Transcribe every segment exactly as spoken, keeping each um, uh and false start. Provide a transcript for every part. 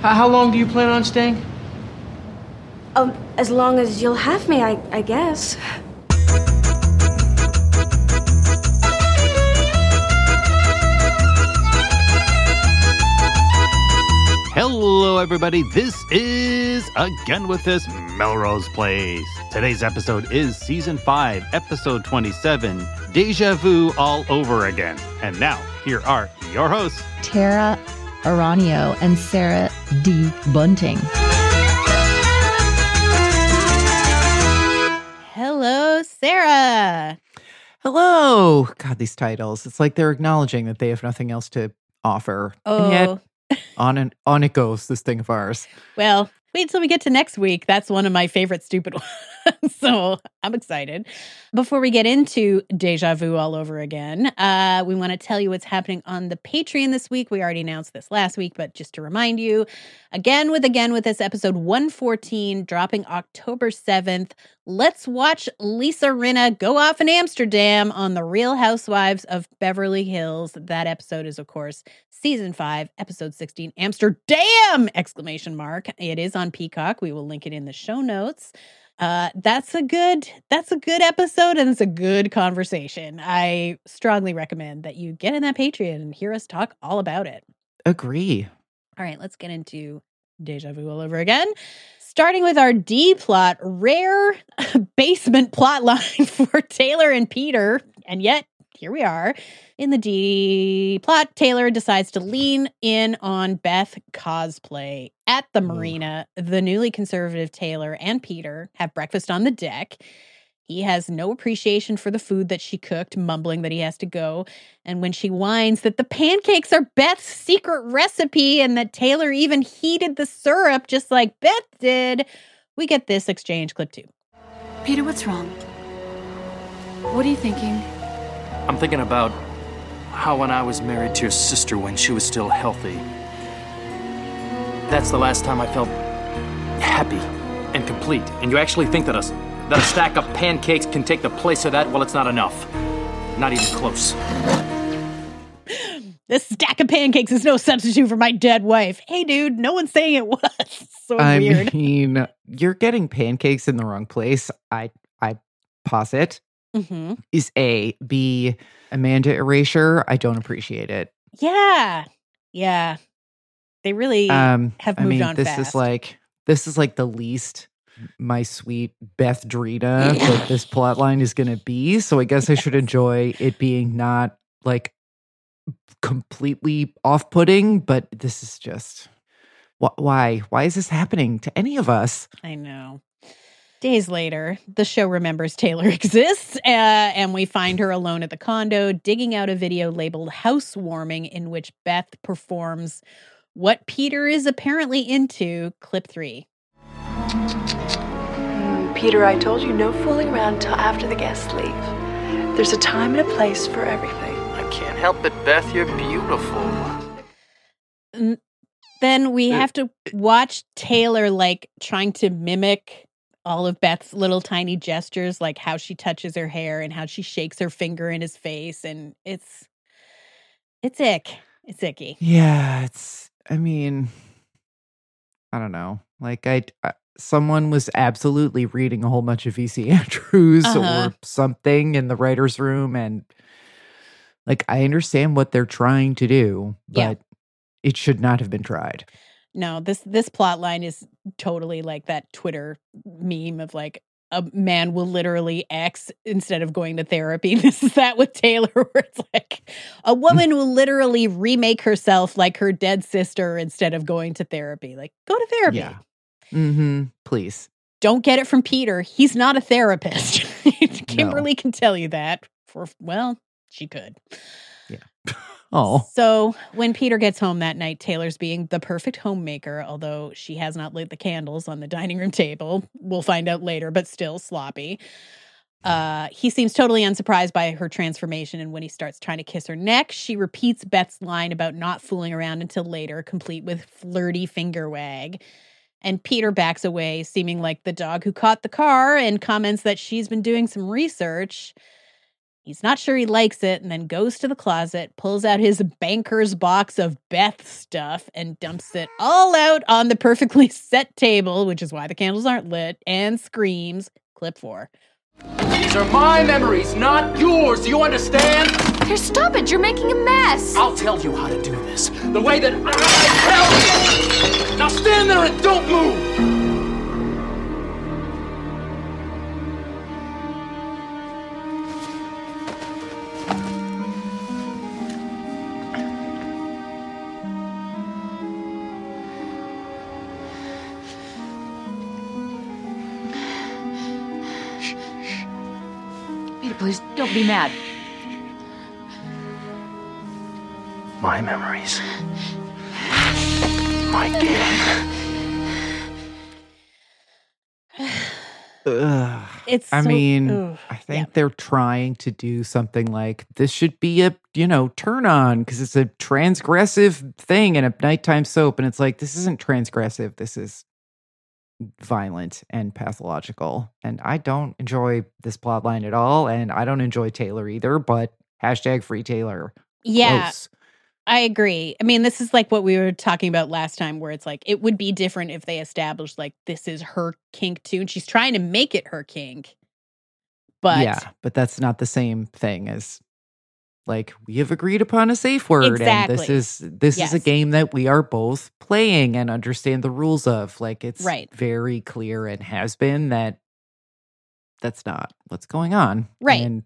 How, how long do you plan on staying? Um, as long as you'll have me, I, I guess. Hello, everybody. This is Again with This Melrose Place. Today's episode is Season five, Episode twenty-seven, Deja Vu All Over Again. And now, here are your hosts, Tara Aranio and Sarah D. Bunting. Hello, Sarah. Hello. God, these titles. It's like they're acknowledging that they have nothing else to offer. Oh. And yet, on and on it goes, this thing of ours. Well, wait till we get to next week. That's one of my favorite stupid ones. So I'm excited. Before we get into Deja Vu All Over Again, uh, we want to tell you what's happening on the Patreon this week. We already announced this last week, but just to remind you, Again with Again with This, episode one fourteen, dropping October seventh. Let's watch Lisa Rinna go off in Amsterdam on The Real Housewives of Beverly Hills. That episode is, of course, Season five, Episode sixteen, Amsterdam! Exclamation mark. It is on Peacock. We will link it in the show notes. Uh, that's a good, that's a good episode, and it's a good conversation. I strongly recommend that you get in that Patreon and hear us talk all about it. Agree. All right, let's get into Deja Vu All Over Again. Starting with our D plot, rare basement plot line for Taylor and Peter, and yet here we are. In the D plot, Taylor decides to lean in on Beth cosplay. At the marina, the newly conservative Taylor and Peter have breakfast on the deck. He has no appreciation for the food that she cooked, mumbling that he has to go. And when she whines that the pancakes are Beth's secret recipe and that Taylor even heated the syrup just like Beth did, we get this exchange. Clip two. Peter, what's wrong? What are you thinking? I'm thinking about how when I was married to your sister when she was still healthy, that's the last time I felt happy and complete. And you actually think that a, that a stack of pancakes can take the place of that? Well, it's not enough. Not even close. This stack of pancakes is no substitute for my dead wife. Hey, dude, no one's saying it was. So I weird. mean, you're getting pancakes in the wrong place. I, I posit. Mm-hmm. Is A. B. Amanda Erasure. I don't appreciate it. Yeah. Yeah. They really Um, have I moved mean, on this fast. is like this is like the least my sweet Beth Drina that this plot line is going to be. So I guess I should enjoy it being not like completely off-putting, but this is just wh- why? Why is this happening to any of us? I know. Days later, the show remembers Taylor exists, uh, and we find her alone at the condo, digging out a video labeled Housewarming, in which Beth performs what Peter is apparently into. Clip three. Mm, Peter, I told you no fooling around until after the guests leave. There's a time and a place for everything. I can't help it, Beth. You're beautiful. N- Then we have to watch Taylor, like, trying to mimic all of Beth's little tiny gestures, like how she touches her hair and how she shakes her finger in his face. And it's, it's ick. It's icky. Yeah, it's, I mean, I don't know. Like, I, I someone was absolutely reading a whole bunch of V C Andrews Uh-huh. or something in the writer's room. And, like, I understand what they're trying to do, but Yeah. it should not have been tried. No, this this plot line is totally like that Twitter meme of like a man will literally X instead of going to therapy. This is that with Taylor, where it's like a woman will literally remake herself like her dead sister instead of going to therapy. Like, go to therapy. Yeah. Mm-hmm. Please. Don't get it from Peter. He's not a therapist. Kimberly can tell you that. For well, she could. Oh. So when Peter gets home that night, Taylor's being the perfect homemaker, although she has not lit the candles on the dining room table. We'll find out later, but still sloppy. Uh, he seems totally unsurprised by her transformation, and when he starts trying to kiss her neck, she repeats Beth's line about not fooling around until later, complete with flirty finger wag. And Peter backs away, seeming like the dog who caught the car, and comments that she's been doing some research. He's not sure he likes it and then goes to the closet, pulls out his banker's box of Beth stuff and dumps it all out on the perfectly set table, which is why the candles aren't lit, and screams, clip four. These are my memories, not yours. Do you understand? Here, stop it. You're making a mess. I'll tell you how to do this. The way that I tell you. Now stand there and don't move. Peter, please don't be mad. My memories. My game. Ugh. It's I so- mean, ugh, I think yeah. they're trying to do something like this should be a, you know, turn on because it's a transgressive thing in a nighttime soap. And it's like, this isn't transgressive. This is violent and pathological. And I don't enjoy this plot line at all. And I don't enjoy Taylor either, but hashtag free Taylor. Yeah, Gross. I agree. I mean, this is like what we were talking about last time, where it's like, it would be different if they established like this is her kink too. And she's trying to make it her kink. But yeah, but that's not the same thing as like we have agreed upon a safe word, and Exactly. this is this is a Yes. game that we are both playing and understand the rules of. Like it's Right. very clear and has been that that's not what's going on, Right. And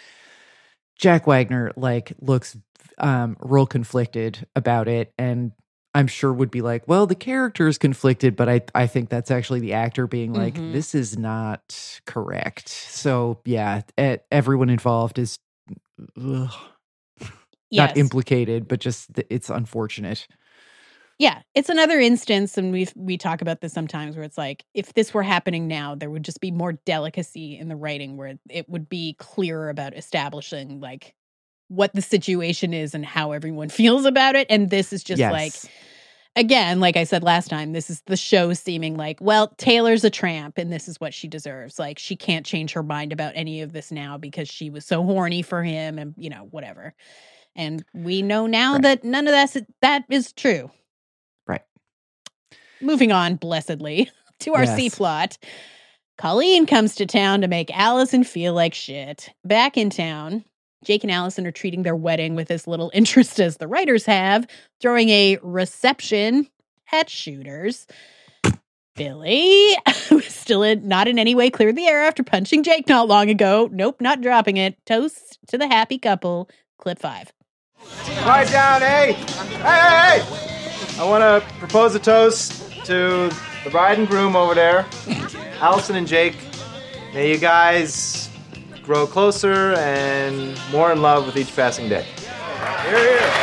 Jack Wagner like looks um, real conflicted about it, and I'm sure would be like, well, the character is conflicted, but I I think that's actually the actor being like, Mhm. this is not correct. So yeah, e- everyone involved is ugh, yes. not implicated, but just th- it's unfortunate. Yeah, it's another instance, and we we talk about this sometimes, where it's like, if this were happening now, there would just be more delicacy in the writing, where it would be clearer about establishing like what the situation is and how everyone feels about it. And this is just Yes. like, again, like I said last time, this is the show seeming like, well, Taylor's a tramp and this is what she deserves. Like, she can't change her mind about any of this now because she was so horny for him and, you know, whatever. And we know now Right. that none of that's, that is true. Right. Moving on, blessedly, to our C Yes. plot. Colleen comes to town to make Allison feel like shit. Back in town, Jake and Allison are treating their wedding with as little interest as the writers have, throwing a reception at Shooters. Billy, who is still in, not in any way cleared the air after punching Jake not long ago. Nope, not dropping it. Toast to the happy couple. Clip five. Quiet down, hey! Hey, hey, hey! I want to propose a toast to the bride and groom over there, Allison and Jake. May you guys grow closer and more in love with each passing day. Here, here.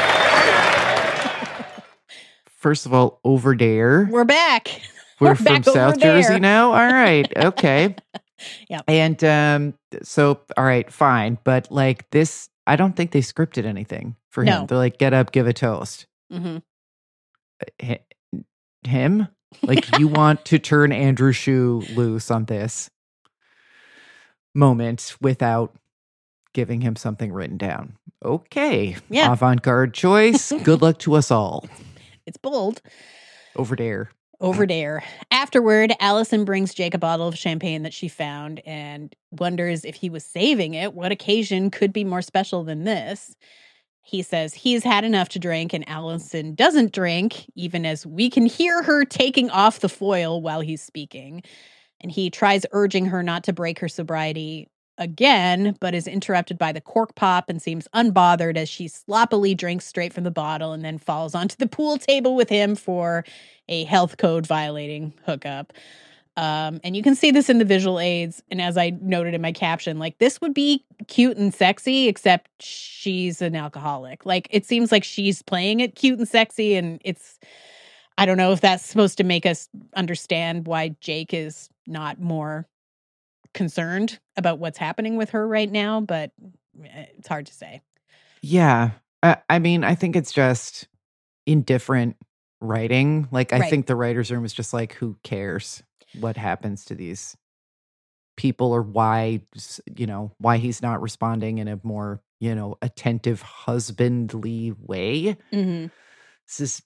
First of all, over there. We're back. We're, We're from back over South there. Jersey now. All right. Okay. Yep. And um, so, all right, fine. But like this, I don't think they scripted anything for him. No. They're like, get up, give a toast. Mm-hmm. H- him? Like, you want to turn Andrew Shue loose on this moment without giving him something written down. Okay. Yeah. Avant-garde choice. Good luck to us all. It's bold. Over there. Over there. Afterward, Allison brings Jake a bottle of champagne that she found and wonders if he was saving it. What occasion could be more special than this? He says he's had enough to drink, and Allison doesn't drink, even as we can hear her taking off the foil while he's speaking. And he tries urging her not to break her sobriety again, but is interrupted by the cork pop and seems unbothered as she sloppily drinks straight from the bottle and then falls onto the pool table with him for a health code violating hookup. Um, and you can see this in the visual aids. And as I noted in my caption, like, this would be cute and sexy, except she's an alcoholic. Like, it seems like she's playing it cute and sexy. And it's, I don't know if that's supposed to make us understand why Jake is not more concerned about what's happening with her right now, but it's hard to say. Yeah. Uh, I mean, I think it's just indifferent writing. Like, I Right. think the writer's room is just like, who cares what happens to these people or why, you know, why he's not responding in a more, you know, attentive husbandly way. Mm-hmm. This is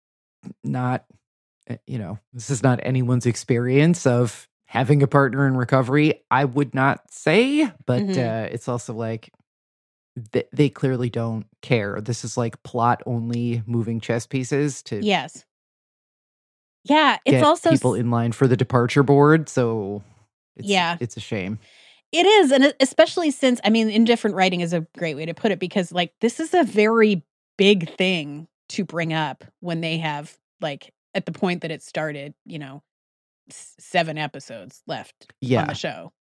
not, you know, this is not anyone's experience of having a partner in recovery, I would not say, but Mhm. uh, it's also like th- they clearly don't care. This is like plot only moving chess pieces to Yes. Yeah, it's get also people s- in line for the departure board. So it's, Yeah. it's a shame. It is, and especially since, I mean, indifferent writing is a great way to put it, because like this is a very big thing to bring up when they have like at the point that it started, you know, s- seven episodes left on Yeah. the show.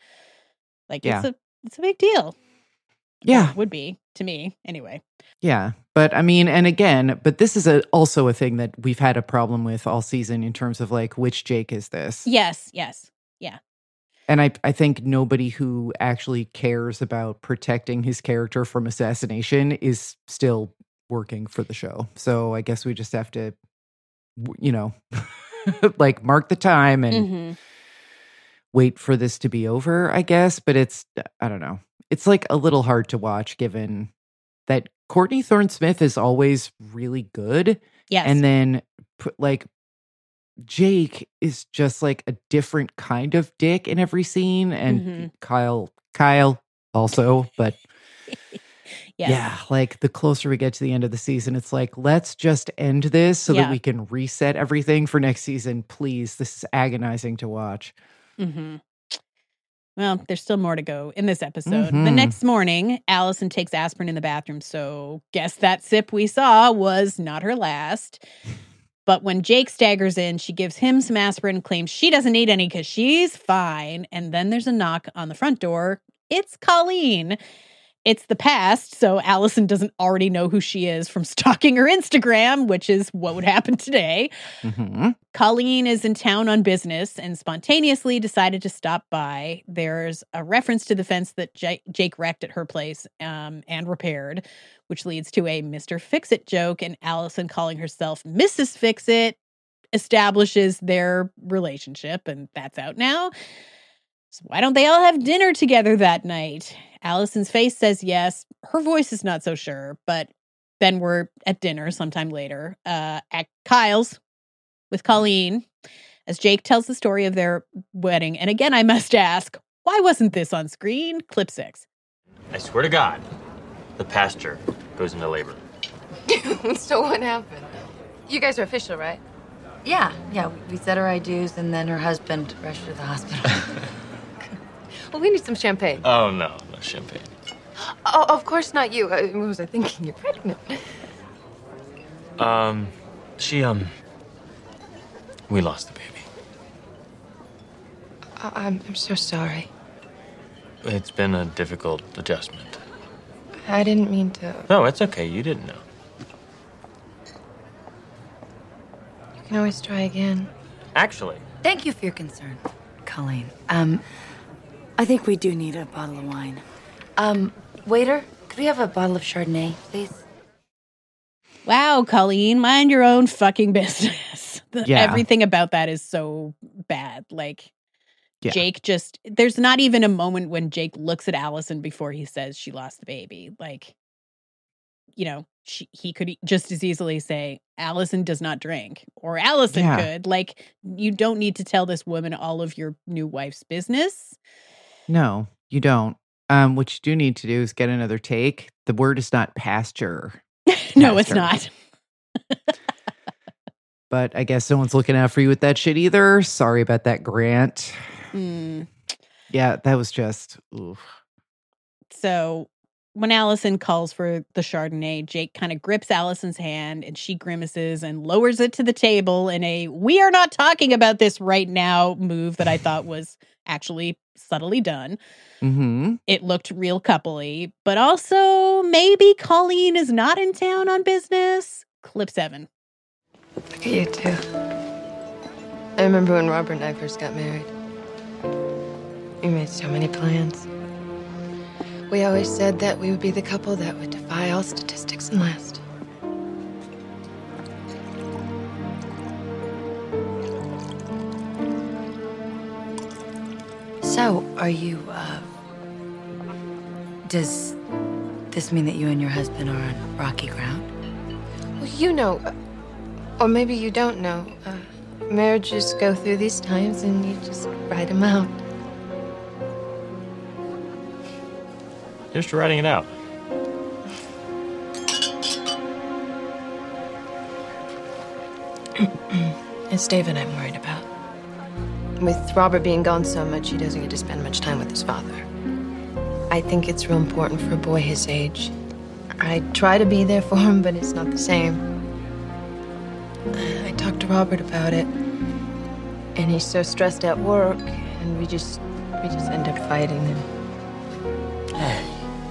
Like Yeah. it's a it's a big deal. Or Yeah. it would be to me anyway. Yeah. But I mean, and again, but this is a, also a thing that we've had a problem with all season in terms of like, which Jake is this? Yes, yes, yeah, And I, I think nobody who actually cares about protecting his character from assassination is still working for the show. So I guess we just have to, w- you know, like mark the time and hmm wait for this to be over, I guess. But it's, I don't know. It's like a little hard to watch given that Courtney Thorne Smith is always really good. yes, And then put like Jake is just like a different kind of dick in every scene. And Mhm. Kyle, Kyle also, but yes. yeah, like the closer we get to the end of the season, it's like, let's just end this so Yeah. that we can reset everything for next season. Please. This is agonizing to watch. hmm Well, there's still more to go in this episode. The Mhm. next morning, Allison takes aspirin in the bathroom, so guess that sip we saw was not her last. But when Jake staggers in, she gives him some aspirin and claims she doesn't need any because she's fine. And then there's a knock on the front door. It's Colleen. It's the past, so Allison doesn't already know who she is from stalking her Instagram, which is what would happen today. hmm Colleen is in town on business and spontaneously decided to stop by. There's a reference to the fence that J- Jake wrecked at her place um, and repaired, which leads to a Mister Fix-It joke, and Allison calling herself Missus Fix-It establishes their relationship, and that's out now. So why don't they all have dinner together that night? Allison's face says yes. Her voice is not so sure, but then we're at dinner sometime later uh, at Kyle's with Colleen as Jake tells the story of their wedding. And again, I must ask, why wasn't this on screen? Clip six. I swear to God, the pasture goes into labor. So what happened? You guys are official, right? Yeah, yeah, we said our I do's and then her husband rushed her to the hospital. Well, we need some champagne. Oh, no, no champagne. Oh, of course not you. Uh, What was I thinking? You're pregnant. Um, she, um, we lost the baby. I- I'm, I'm so sorry. It's been a difficult adjustment. I didn't mean to. No, it's okay. You didn't know. You can always try again. Actually, Thank you for your concern, Colleen. Um, I think we do need a bottle of wine. Um, waiter, could we have a bottle of Chardonnay, please? Wow, Colleen, mind your own fucking business. The- Yeah. Everything about that is so bad. Like, Yeah. Jake just, there's not even a moment when Jake looks at Allison before he says she lost the baby. Like, you know, she, he could e- just as easily say, Allison does not drink, or Allison Yeah. could. Like, you don't need to tell this woman all of your new wife's business. No, you don't. Um, what you do need to do is get another take. The word is not pasture, No, it's Pastor. not. but I guess someone's looking out for you with that shit either. Sorry about that, Grant. Mm. Yeah, that was just. Oof. So when Allison calls for the Chardonnay, Jake kind of grips Allison's hand and she grimaces and lowers it to the table in a "we are not talking about this right now" move that I thought was actually subtly done. Mm-hmm. It looked real coupley, but also maybe Colleen is not in town on business. Clip seven. Look at you two. I remember when Robert and I first got married. We made so many plans. We always said that we would be the couple that would defy all statistics and last. So, are you, uh... Does this mean that you and your husband are on rocky ground? Well, you know, uh, or maybe you don't know. Uh, marriages go through these times and you just ride them out. Just writing it out. It's David I'm worried about. With Robert being gone so much, he doesn't get to spend much time with his father. I think it's real important for a boy his age. I try to be there for him, but it's not the same. I talked to Robert about it, and he's so stressed at work, and we just we just end up fighting. And Hey.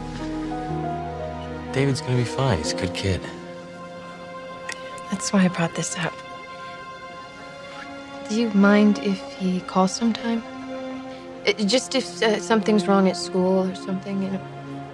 David's gonna be fine. He's a good kid. that's why I brought this up. Do you mind if he calls sometime? Uh, Just if uh, something's wrong at school or something, you know.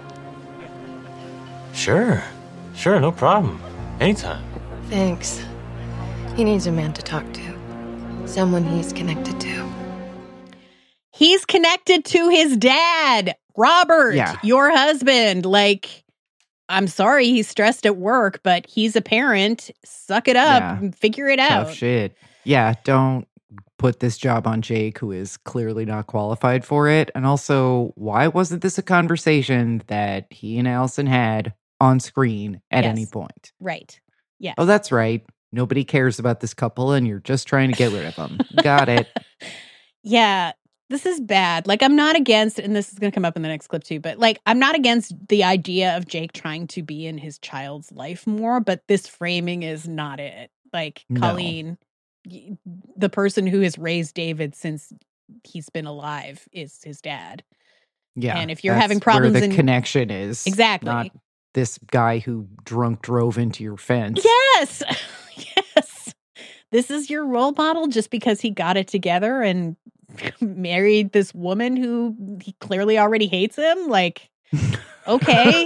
Sure. Sure, no problem. Anytime. Thanks. He needs a man to talk to. Someone he's connected to. He's connected to his dad, Robert, Yeah. your husband. Like, I'm sorry he's stressed at work, but he's a parent. Suck it up Yeah. and figure it out. Tough shit. Yeah, don't put this job on Jake, who is clearly not qualified for it. And also, why wasn't this a conversation that he and Allison had on screen at Yes. any point? Right. Yeah. Oh, that's right. Nobody cares about this couple, and you're just trying to get rid of them. Got it. Yeah, this is bad. Like, I'm not against, and this is going to come up in the next clip too, but like, I'm not against the idea of Jake trying to be in his child's life more, but this framing is not it. Like, No. Colleen, y- the person who has raised David since he's been alive is his dad. Yeah. And if you're that's having problems where the in- connection is. Exactly. Not this guy who drunk drove into your fence. Yes. Yes. This is your role model just because he got it together and married this woman who he clearly already hates him. Like, okay.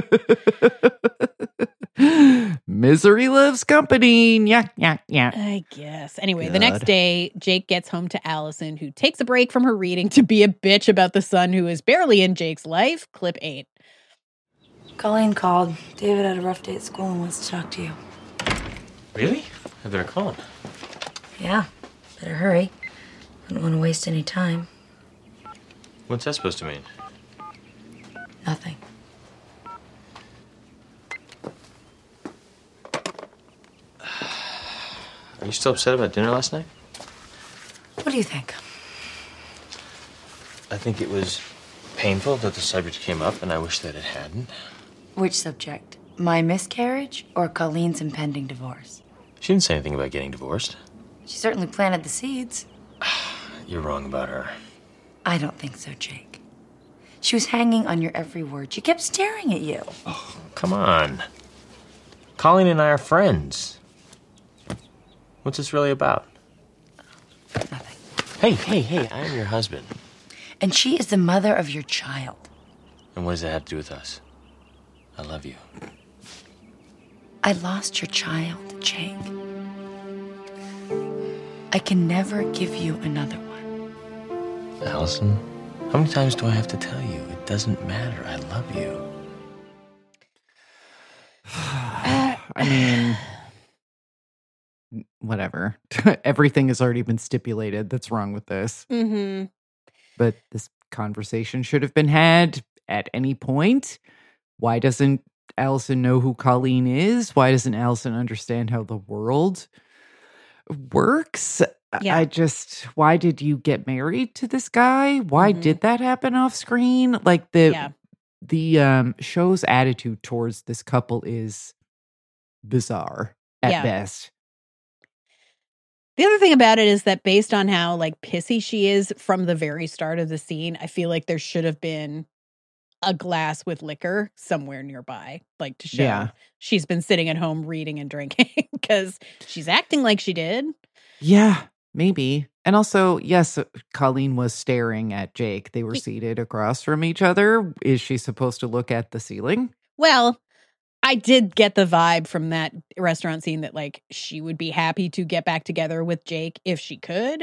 Misery loves company. Yeah, yeah, yeah. I guess. Anyway, the next God. day, Jake gets home to Allison, who takes a break from her reading to be a bitch about the son who is barely in Jake's life. Clip eight. Colleen called. David had a rough day at school and wants to talk to you. Really? I better call him. Yeah, better hurry. Wouldn't want to waste any time. What's that supposed to mean? Nothing. Are you still upset about dinner last night? What do you think? I think it was painful that the subject came up, and I wish that it hadn't. Which subject? My miscarriage or Colleen's impending divorce? She didn't say anything about getting divorced. She certainly planted the seeds. You're wrong about her. I don't think so, Jake. She was hanging on your every word. She kept staring at you. Come on. Colleen and I are friends. What's this really about? Nothing. Hey, hey, hey, I'm your husband. And she is the mother of your child. And what does that have to do with us? I love you. I lost your child, Jake. I can never give you another one. Allison, how many times do I have to tell you? It doesn't matter. I love you. I mean, whatever. Everything has already been stipulated that's wrong with this. Mm-hmm. But this conversation should have been had at any point. Why doesn't Allison know who Colleen is? Why doesn't Allison understand how the world works? Yeah. I just, why did you get married to this guy? Why Mhm. did that happen off screen? Like the Yeah. the um show's attitude towards this couple is bizarre at Yeah. best. The other thing about it is that based on how like pissy she is from the very start of the scene, I feel like there should have been a glass with liquor somewhere nearby, like to show Yeah. she's been sitting at home reading and drinking because she's acting like she did. Yeah, maybe. And also, yes, Colleen was staring at Jake. They were seated across from each other. Is she supposed to look at the ceiling? Well, I did get the vibe from that restaurant scene that like she would be happy to get back together with Jake if she could,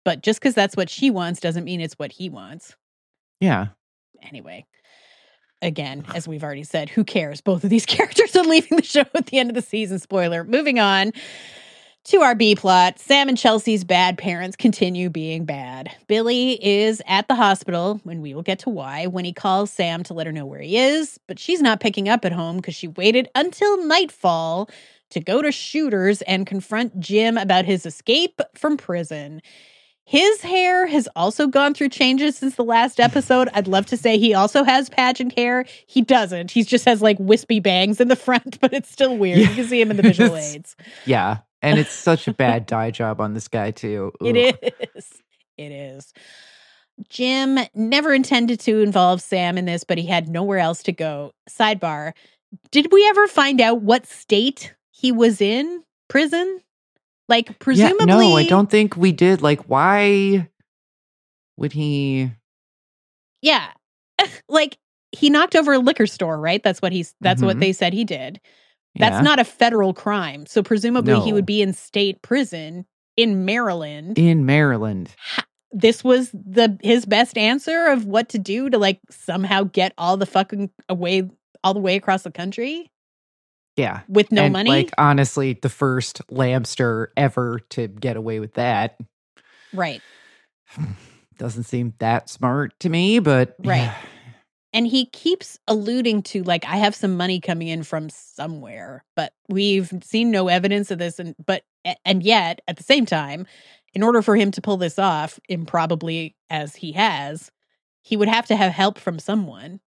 But just because that's what she wants doesn't mean it's what he wants. Yeah. Anyway, again, as we've already said, who cares? Both of these characters are leaving the show at the end of the season. Spoiler. Moving on to our B plot. Sam and Chelsea's bad parents continue being bad. Billy is at the hospital, and we will get to why, when he calls Sam to let her know where he is, but she's not picking up at home because she waited until nightfall to go to Shooters and confront Jim about his escape from prison. His hair has also gone through changes since the last episode. I'd love to say he also has pageant hair. He doesn't. He just has like wispy bangs in the front, but it's still weird. You can see him in the visual aids. Yeah. And it's such a bad dye job on this guy, too. Ugh. It is. It is. Jim never intended to involve Sam in this, but he had nowhere else to go. Sidebar. Did we ever find out what state he was in prison? Like, presumably... Yeah, no, I don't think we did. Like, why would he... Yeah. Like, he knocked over a liquor store, right? That's what he's. That's Mhm. what they said he did. That's Yeah. not a federal crime. So presumably he No. would be in state prison in Maryland. In Maryland. This was the his best answer of what to do to like somehow get all the fucking away all the way across the country Yeah. with no And, money. Like, honestly, the first Lambster ever to get away with that. Right. Doesn't seem that smart to me, but... Right. And he keeps alluding to, like, I have some money coming in from somewhere, but we've seen no evidence of this. And but and yet, at the same time, in order for him to pull this off, improbably as he has, he would have to have help from someone.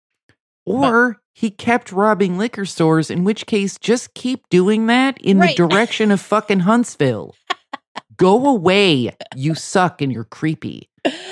Or but, he kept robbing liquor stores, in which case, just keep doing that in right. the direction of fucking Huntsville. Go away. You suck and you're creepy.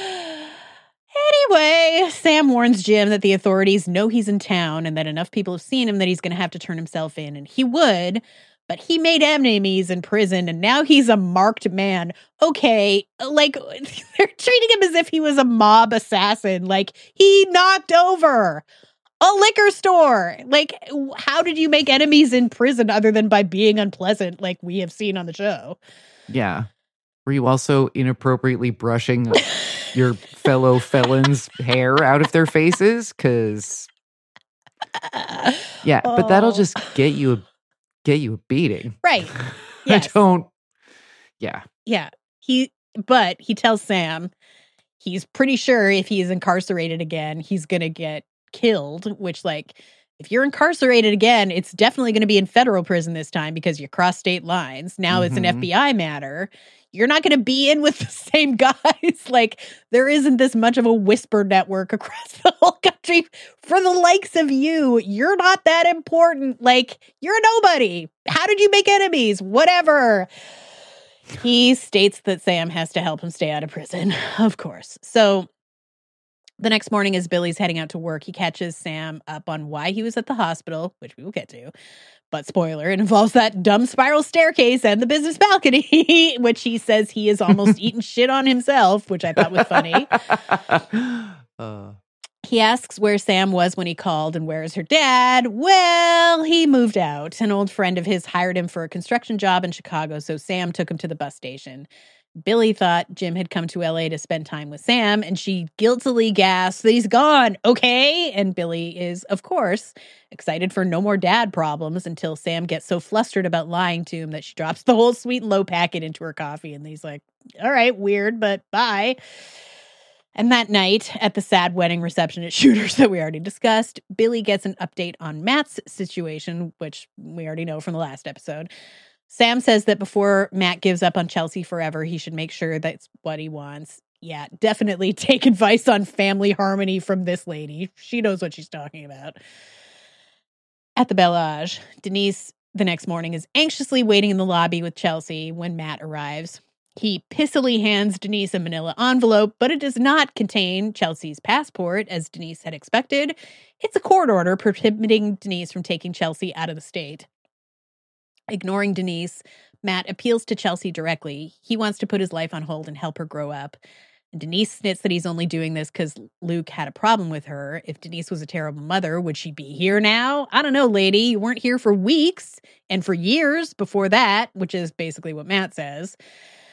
Anyway, Sam warns Jim that the authorities know he's in town and that enough people have seen him that he's going to have to turn himself in. And he would, but he made enemies in prison and now he's a marked man. Okay, like they're treating him as if he was a mob assassin. Like he knocked over a liquor store. Like, how did you make enemies in prison other than by being unpleasant like we have seen on the show? Yeah. Were you also inappropriately brushing your fellow felons' hair out of their faces? Because, yeah, oh. but that'll just get you a, get you a beating. Right. Yes. I don't, yeah. Yeah. He, but he tells Sam he's pretty sure if he's incarcerated again, he's going to get killed, which, like, if you're incarcerated again, it's definitely going to be in federal prison this time because you cross state lines. Now mm-hmm. it's an F B I matter. You're not going to be in with the same guys. Like, there isn't this much of a whisper network across the whole country for the likes of you. You're not that important. Like, you're a nobody. How did you make enemies? Whatever. He states that Sam has to help him stay out of prison, of course. So the next morning, as Billy's heading out to work, he catches Sam up on why he was at the hospital, which we will get to. But spoiler, it involves that dumb spiral staircase and the business balcony, which he says he has almost eaten shit on himself, which I thought was funny. uh. He asks where Sam was when he called and where's her dad. Well, he moved out. An old friend of his hired him for a construction job in Chicago, so Sam took him to the bus station. Billy thought Jim had come to L A to spend time with Sam, and she guiltily gasps that he's gone, okay? And Billy is, of course, excited for no more dad problems until Sam gets so flustered about lying to him that she drops the whole sweet and low packet into her coffee, and he's like, all right, weird, but bye. And that night, at the sad wedding reception at Shooters that we already discussed, Billy gets an update on Matt's situation, which we already know from the last episode. Sam says that before Matt gives up on Chelsea forever, he should make sure that's what he wants. Yeah, definitely take advice on family harmony from this lady. She knows what she's talking about. At the Bel Age, Denise, the next morning, is anxiously waiting in the lobby with Chelsea when Matt arrives. He pissily hands Denise a manila envelope, but it does not contain Chelsea's passport, as Denise had expected. It's a court order prohibiting Denise from taking Chelsea out of the state. Ignoring Denise, Matt appeals to Chelsea directly. He wants to put his life on hold and help her grow up. And Denise snits that he's only doing this because Luke had a problem with her. If Denise was a terrible mother, would she be here now? I don't know, lady. You weren't here for weeks and for years before that, which is basically what Matt says.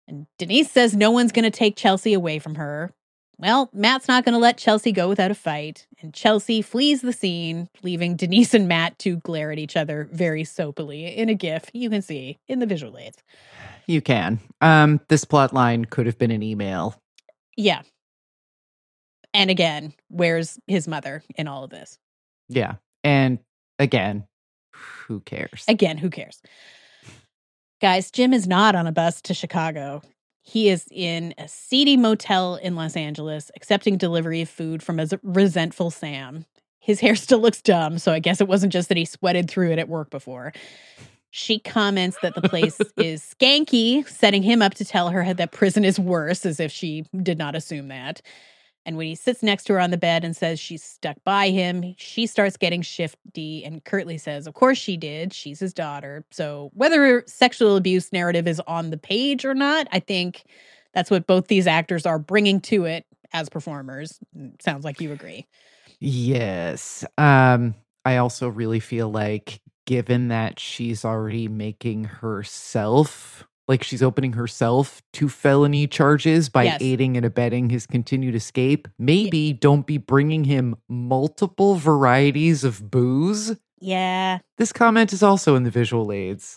And Denise says no one's going to take Chelsea away from her. Well, Matt's not going to let Chelsea go without a fight, and Chelsea flees the scene, leaving Denise and Matt to glare at each other very soapily in a gif you can see in the visual aids. You can. Um, this plot line could have been an email. Yeah. And again, where's his mother in all of this? Yeah. And again, who cares? Again, who cares? Guys, Jim is not on a bus to Chicago. He is in a seedy motel in Los Angeles, accepting delivery of food from a resentful Sam. His hair still looks dumb, so I guess it wasn't just that he sweated through it at work before. She comments that the place is skanky, setting him up to tell her that prison is worse, as if she did not assume that. And when he sits next to her on the bed and says she's stuck by him, she starts getting shifty and curtly says, of course she did. She's his daughter. So whether sexual abuse narrative is on the page or not, I think that's what both these actors are bringing to it as performers. Sounds like you agree. Yes. Um, I also really feel like given that she's already making herself... like she's opening herself to felony charges by Yes. aiding and abetting his continued escape. Maybe don't be bringing him multiple varieties of booze. Yeah. This comment is also in the visual aids.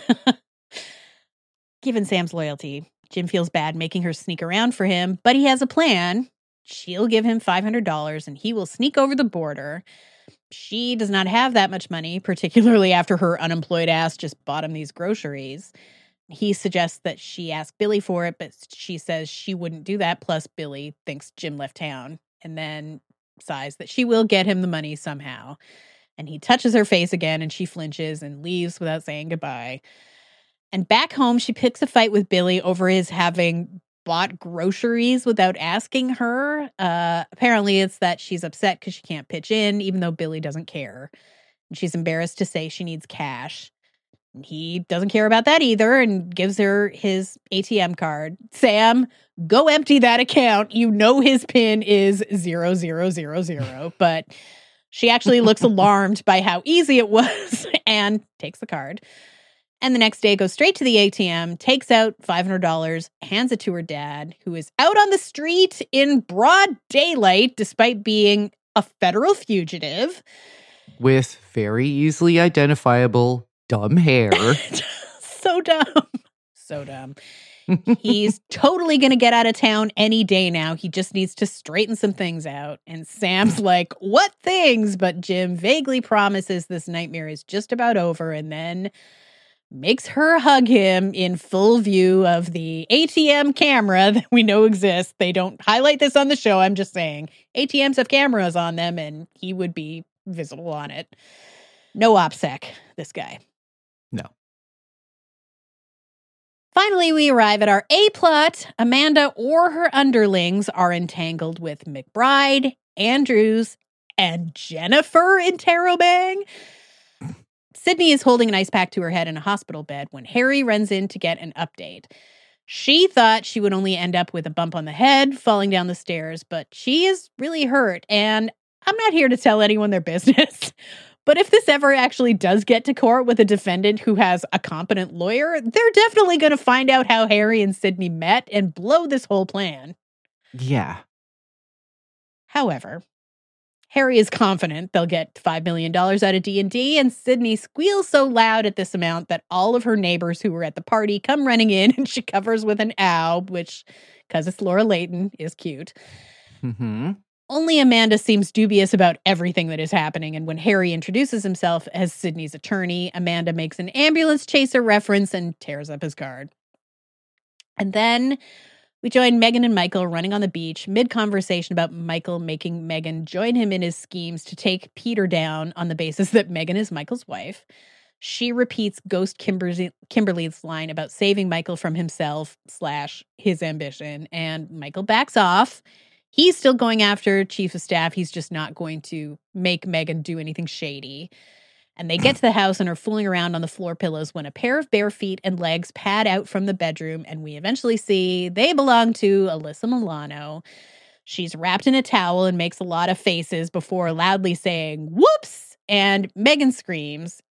Given Sam's loyalty, Jim feels bad making her sneak around for him, but he has a plan. She'll give him five hundred dollars and he will sneak over the border. She does not have that much money, particularly after her unemployed ass just bought him these groceries. He suggests that she ask Billy for it, but she says she wouldn't do that. Plus, Billy thinks Jim left town and then sighs that she will get him the money somehow. And he touches her face again and she flinches and leaves without saying goodbye. And back home, she picks a fight with Billy over his having bought groceries without asking her. Uh, apparently, it's that she's upset because she can't pitch in, even though Billy doesn't care. And she's embarrassed to say she needs cash. He doesn't care about that either and gives her his A T M card. Sam, go empty that account. You know his PIN is zero, zero, zero, zero. But she actually looks alarmed by how easy it was and takes the card. And the next day goes straight to the A T M, takes out five hundred dollars, hands it to her dad, who is out on the street in broad daylight despite being a federal fugitive. With very easily identifiable dumb hair. So dumb. So dumb. He's totally going to get out of town any day now. He just needs to straighten some things out. And Sam's like, what things? But Jim vaguely promises this nightmare is just about over and then makes her hug him in full view of the A T M camera that we know exists. They don't highlight this on the show. I'm just saying A T Ms have cameras on them and he would be visible on it. No OPSEC, this guy. No. Finally, we arrive at our A-plot. Amanda or her underlings are entangled with McBride, Andrews, and Jennifer Interrobang. Sydney is holding an ice pack to her head in a hospital bed when Harry runs in to get an update. She thought she would only end up with a bump on the head, falling down the stairs, but she is really hurt, and I'm not here to tell anyone their business. But if this ever actually does get to court with a defendant who has a competent lawyer, they're definitely going to find out how Harry and Sydney met and blow this whole plan. Yeah. However, Harry is confident they'll get five million dollars out of D and D, and Sydney squeals so loud at this amount that all of her neighbors who were at the party come running in, and she covers with an ow, which, because it's Laura Layton, is cute. Mm-hmm. Only Amanda seems dubious about everything that is happening, and when Harry introduces himself as Sydney's attorney, Amanda makes an ambulance chaser reference and tears up his card. And then we join Megan and Michael running on the beach, mid-conversation about Michael making Megan join him in his schemes to take Peter down on the basis that Megan is Michael's wife. She repeats Ghost Kimberly, Kimberly's line about saving Michael from himself slash his ambition, and Michael backs off. He's still going after Chief of Staff. He's just not going to make Megan do anything shady. And they get to the house and are fooling around on the floor pillows when a pair of bare feet and legs pad out from the bedroom, and we eventually see they belong to Alyssa Milano. She's wrapped in a towel and makes a lot of faces before loudly saying, whoops! And Megan screams,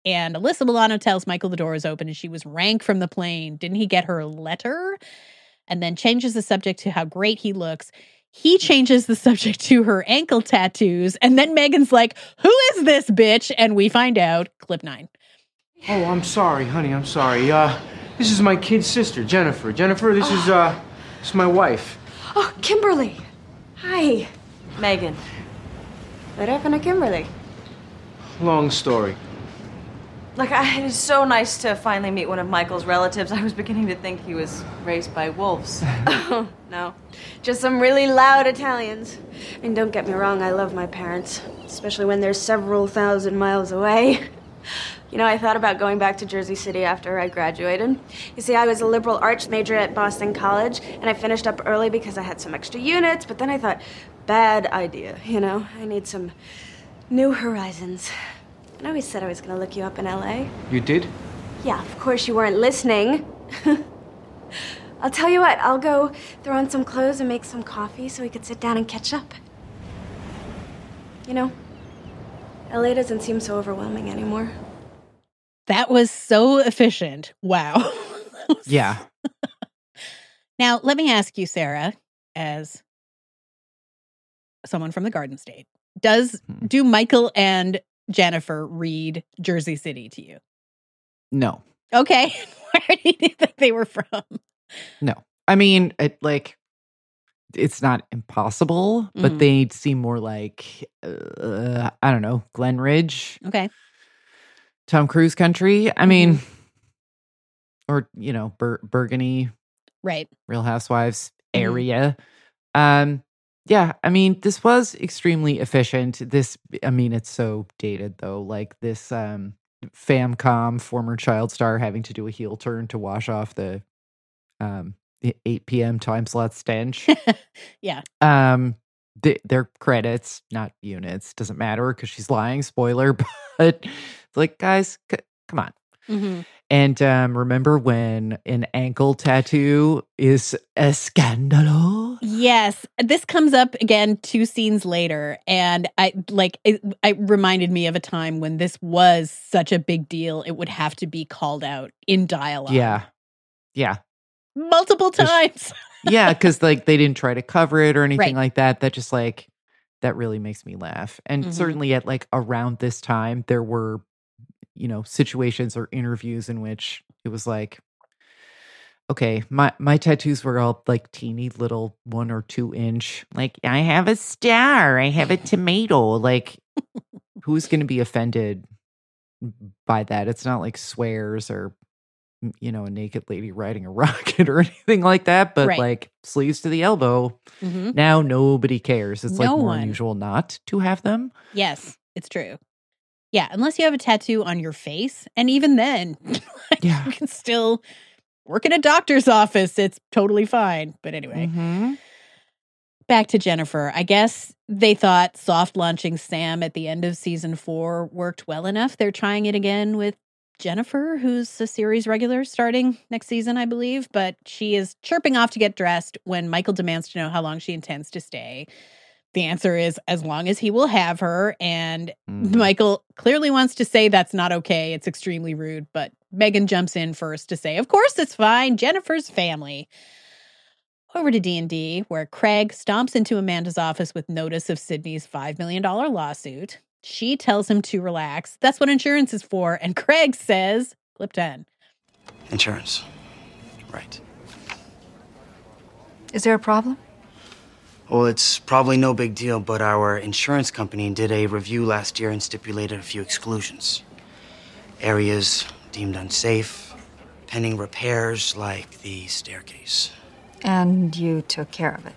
And Alyssa Milano tells Michael the door is open and she was rank from the plane. Didn't he get her letter? And then changes the subject to how great he looks. He changes the subject to her ankle tattoos. And then Megan's like, who is this bitch? And we find out, clip nine. Oh, I'm sorry, honey, I'm sorry. Uh, this is my kid's sister, Jennifer. Jennifer, this is, uh, this is my wife. Oh, Kimberly. Hi. Megan. What happened to Kimberly? Long story. Look, I, it is so nice to finally meet one of Michael's relatives. I was beginning to think he was raised by wolves. Oh, no. Just some really loud Italians. And don't get me wrong, I love my parents, especially when they're several thousand miles away. You know, I thought about going back to Jersey City after I graduated. You see, I was a liberal arts major at Boston College, and I finished up early because I had some extra units, but then I thought, bad idea, you know? I need some new horizons. I always said I was going to look you up in L A. You did? Yeah, of course you weren't listening. I'll tell you what, I'll go throw on some clothes and make some coffee so we could sit down and catch up. You know, L A doesn't seem so overwhelming anymore. That was so efficient. Wow. Yeah. Now, let me ask you, Sarah, as someone from the Garden State, does do Michael and Jennifer read Jersey City to you? No. Okay. Where do you think they were from? No. I mean, it, like, it's not impossible, mm-hmm. but they seem more like, uh, I don't know, Glen Ridge. Okay. Tom Cruise country. I mean, mm-hmm. or, you know, Bur- Burgundy. Right. Real Housewives area. Mm-hmm. Um, yeah, I mean, this was extremely efficient. This, I mean, it's so dated, though. Like this um, Famcom former child star having to do a heel turn to wash off the um, the eight p.m. time slot stench. Yeah. Um, the, their credits, not units, doesn't matter because she's lying. Spoiler, but it's like, guys, c- come on. Mm-hmm. And um, remember when an ankle tattoo is a scandalo? Yes. This comes up again two scenes later. And I like it, it reminded me of a time when this was such a big deal. It would have to be called out in dialogue. Yeah. Yeah. Multiple times. Yeah. Because like they didn't try to cover it or anything Right. like that. That just like, that really makes me laugh. And Mhm. certainly at like around this time, there were, you know, situations or interviews in which it was like, okay, my, my tattoos were all like teeny little one or two inch. Like, I have a star, I have a tomato. Like, who's going to be offended by that? It's not like swears or, you know, a naked lady riding a rocket or anything like that. But Right. like sleeves to the elbow. Mhm. Now nobody cares. It's like No more one. unusual not to have them. Yes, it's true. Yeah, unless you have a tattoo on your face. And even then, like, Yeah. you can still work in a doctor's office. It's totally fine. But anyway, Mm-hmm. back to Jennifer. I guess they thought soft launching Sam at the end of season four worked well enough. They're trying it again with Jennifer, who's a series regular starting next season, I believe. But she is chirping off to get dressed when Michael demands to know how long she intends to stay. The answer is as long as he will have her. And Mm. Michael clearly wants to say that's not okay. It's extremely rude. But Megan jumps in first to say, of course it's fine. Jennifer's family. Over to D and D, where Craig stomps into Amanda's office with notice of Sydney's five million dollars lawsuit. She tells him to relax. That's what insurance is for. And Craig says, clip ten. Insurance. Right. Is there a problem? Well, it's probably no big deal, but our insurance company did a review last year and stipulated a few exclusions. Areas deemed unsafe, pending repairs like the staircase. And you took care of it.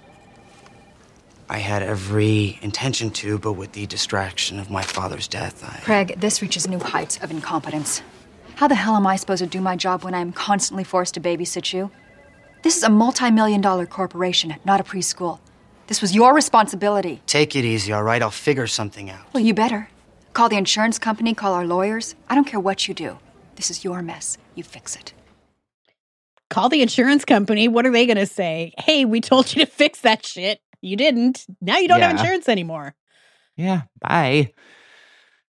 I had every intention to, but with the distraction of my father's death, I... Craig, this reaches new heights of incompetence. How the hell am I supposed to do my job when I am constantly forced to babysit you? This is a multi-million dollar corporation, not a preschool. This was your responsibility. Take it easy, all right? I'll figure something out. Well, you better. Call the insurance company, call our lawyers. I don't care what you do. This is your mess. You fix it. Call the insurance company. What are they going to say? Hey, we told you to fix that shit. You didn't. Now you don't have Yeah. insurance anymore. Yeah, bye.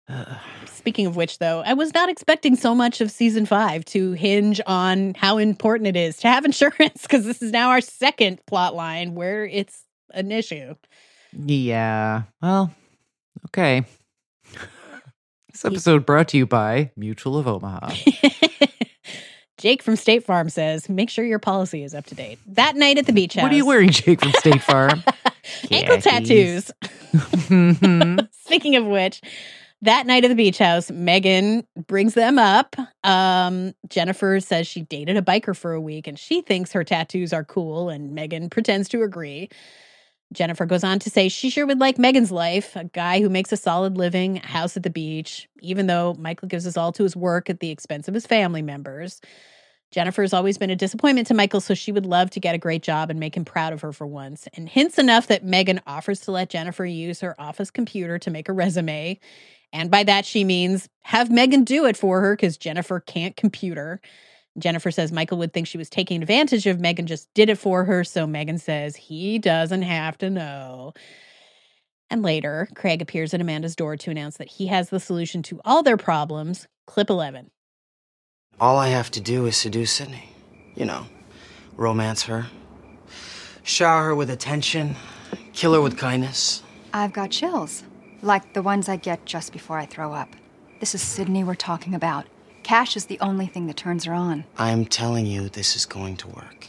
Speaking of which, though, I was not expecting so much of season five to hinge on how important it is to have insurance, because this is now our second plot line where it's an issue. Yeah. Well, okay. This episode brought to you by Mutual of Omaha. Jake from State Farm says, make sure your policy is up to date. That night at the beach house. What are you wearing, Jake from State Farm? Ankle tattoos. Speaking of which, that night at the beach house, Megan brings them up. Um, Jennifer says she dated a biker for a week and she thinks her tattoos are cool, and Megan pretends to agree. Jennifer goes on to say she sure would like Megan's life, a guy who makes a solid living, a house at the beach, even though Michael gives us all to his work at the expense of his family members. Jennifer's always been a disappointment to Michael, so she would love to get a great job and make him proud of her for once. And hints enough that Megan offers to let Jennifer use her office computer to make a resume. And by that, she means have Megan do it for her because Jennifer can't computer. Jennifer says Michael would think she was taking advantage of Megan just did it for her, so Megan says he doesn't have to know. And later, Craig appears at Amanda's door to announce that he has the solution to all their problems. Clip eleven. All I have to do is seduce Sydney. You know, romance her, shower her with attention, kill her with kindness. I've got chills, like the ones I get just before I throw up. This is Sydney we're talking about. Cash is the only thing that turns her on. I'm telling you, this is going to work.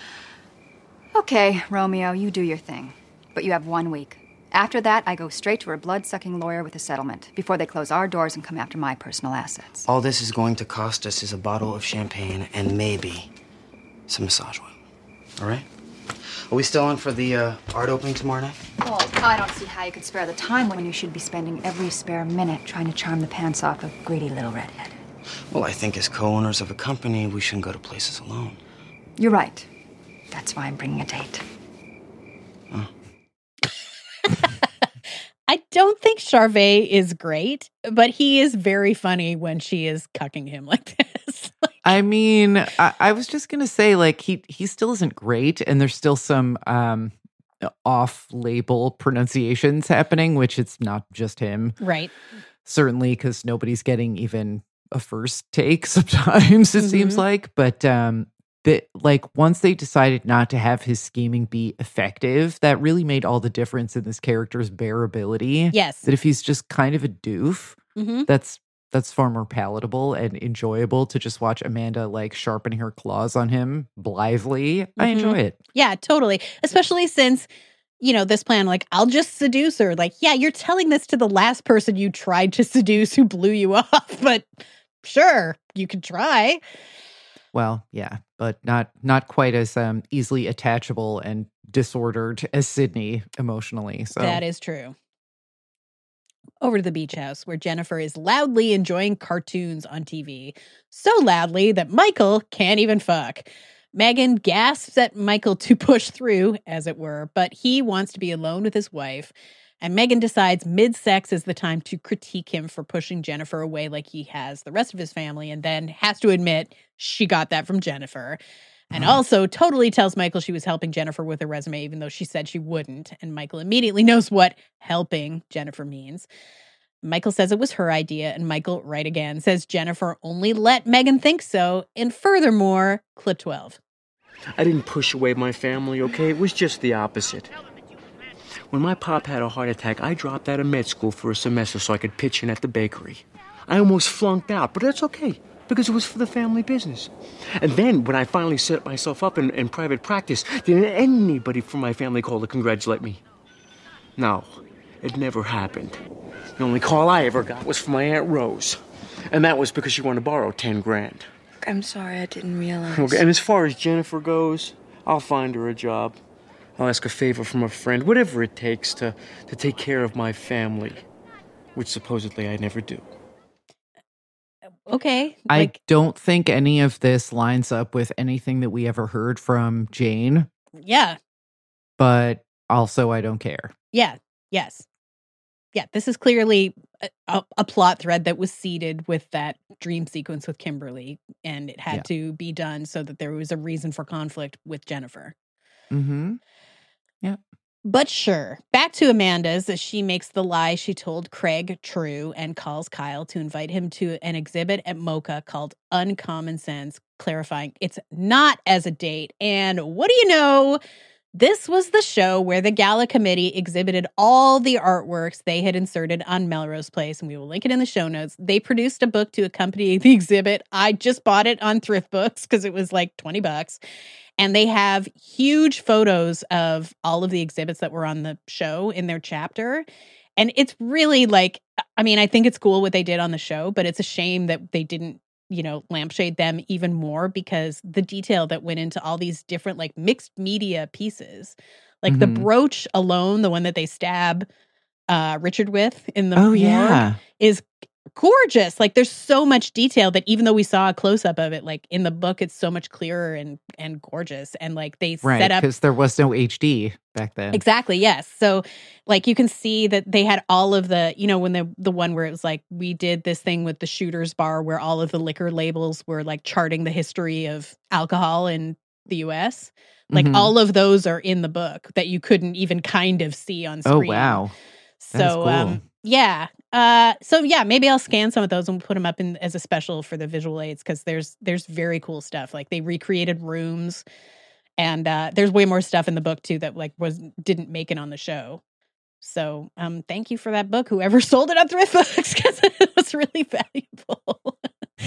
Okay, Romeo, you do your thing. But you have one week. After that, I go straight to her blood-sucking lawyer with a settlement, before they close our doors and come after my personal assets. All this is going to cost us is a bottle of champagne and maybe some massage oil. All right? Are we still on for the uh, art opening tomorrow night? Well, I don't see how you could spare the time when you should be spending every spare minute trying to charm the pants off a greedy little redhead. Well, I think as co-owners of a company, we shouldn't go to places alone. You're right. That's why I'm bringing a date. Huh. I don't think Charvet is great, but he is very funny when she is cucking him like this. I mean, I, I was just gonna say, like, he he still isn't great, and there's still some um, off-label pronunciations happening, which it's not just him, Right. certainly, because nobody's getting even a first take. Sometimes it Mhm. seems like, but um, that like once they decided not to have his scheming be effective, that really made all the difference in this character's bearability. Yes. That if he's just kind of a doof, Mhm. that's that's far more palatable and enjoyable to just watch Amanda like sharpening her claws on him blithely. I Mhm. enjoy it. Yeah, totally. Especially since, you know, this plan, like, I'll just seduce her. Like, yeah, you're telling this to the last person you tried to seduce who blew you off, but sure, you could try. Well, yeah, but not not quite as um, easily attachable and disordered as Sydney emotionally. So That is true. Over to the beach house where Jennifer is loudly enjoying cartoons on T V. So loudly that Michael can't even fuck. Megan gasps at Michael to push through, as it were, but he wants to be alone with his wife. And Megan decides mid-sex is the time to critique him for pushing Jennifer away like he has the rest of his family, and then has to admit she got that from Jennifer. And also totally tells Michael she was helping Jennifer with her resume, even though she said she wouldn't. And Michael immediately knows what helping Jennifer means. Michael says it was her idea, and Michael, right again, says Jennifer only let Megan think so. And furthermore, clip twelve. I didn't push away my family, okay? It was just the opposite. When my pop had a heart attack, I dropped out of med school for a semester so I could pitch in at the bakery. I almost flunked out, but that's okay, because it was for the family business. And then, when I finally set myself up in, in private practice, didn't anybody from my family call to congratulate me? No, it never happened. The only call I ever got was from my Aunt Rose. And that was because she wanted to borrow ten grand. I'm sorry, I didn't realize. Okay, and as far as Jennifer goes, I'll find her a job. I'll ask a favor from a friend, whatever it takes to, to take care of my family, which supposedly I never do. Okay. I don't think any of this lines up with anything that we ever heard from Jane, Yeah. but also I don't care. Yeah. Yes. Yeah. This is clearly a, a, a plot thread that was seeded with that dream sequence with Kimberly, and it had Yeah. to be done so that there was a reason for conflict with Jennifer. Mm-hmm. Yeah. But sure, back to Amanda's as she makes the lie she told Craig true and calls Kyle to invite him to an exhibit at MoCA called Uncommon Sense, clarifying it's not as a date. And what do you know? This was the show where the Gala Committee exhibited all the artworks they had inserted on Melrose Place, and we will link it in the show notes. They produced a book to accompany the exhibit. I just bought it on Thrift Books because it was like twenty bucks. And they have huge photos of all of the exhibits that were on the show in their chapter. And it's really like, I mean, I think it's cool what they did on the show, but it's a shame that they didn't, you know, lampshade them even more because the detail that went into all these different like mixed media pieces, like Mhm. the brooch alone, the one that they stab uh, Richard with in the Oh, morgue, yeah. is gorgeous. Like there's so much detail that even though we saw a close up of it, like in the book, it's so much clearer and and gorgeous. And like they Right, set up because there was no H D back then. exactly, yes. So like you can see that they had all of the, you know, when the the one where it was like we did this thing with the Shooter's Bar where all of the liquor labels were like charting the history of alcohol in the U S. Like Mhm. all of those are in the book that you couldn't even kind of see on Oh, screen. wow. So That is cool. um yeah. Uh so yeah, maybe I'll scan some of those and put them up in as a special for the visual aids because there's there's very cool stuff. Like they recreated rooms and uh there's way more stuff in the book too that like was didn't make it on the show. So um thank you for that book, whoever sold it on Thrift Books, because it was really valuable.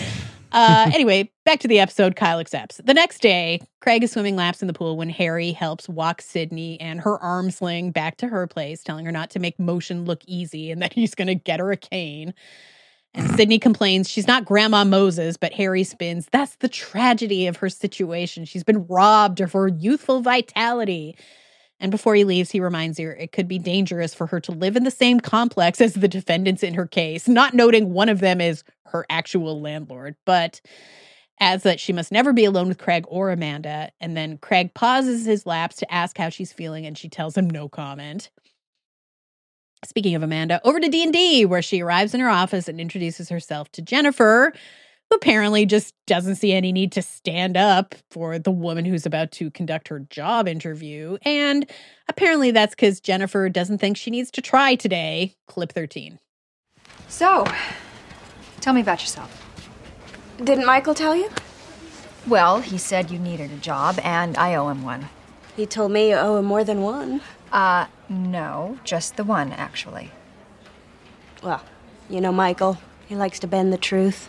Uh, anyway, back to the episode. Kyle accepts. The next day, Craig is swimming laps in the pool when Harry helps walk Sydney and her arm sling back to her place, telling her not to make motion look easy and that he's going to get her a cane. And Sydney complains she's not Grandma Moses, but Harry spins. That's the tragedy of her situation. She's been robbed of her youthful vitality. And before he leaves, he reminds her it could be dangerous for her to live in the same complex as the defendants in her case, not noting one of them is her actual landlord, but adds that she must never be alone with Craig or Amanda. And then Craig pauses his laps to ask how she's feeling, and she tells him no comment. Speaking of Amanda, over to D and D, where she arrives in her office and introduces herself to Jennifer, who apparently just doesn't see any need to stand up for the woman who's about to conduct her job interview. And apparently that's because Jennifer doesn't think she needs to try today. Clip thirteen. So, tell me about yourself. Didn't Michael tell you? Well, he said you needed a job, and I owe him one. He told me you owe him more than one. Uh, no, just the one, actually. Well, you know Michael. He likes to bend the truth.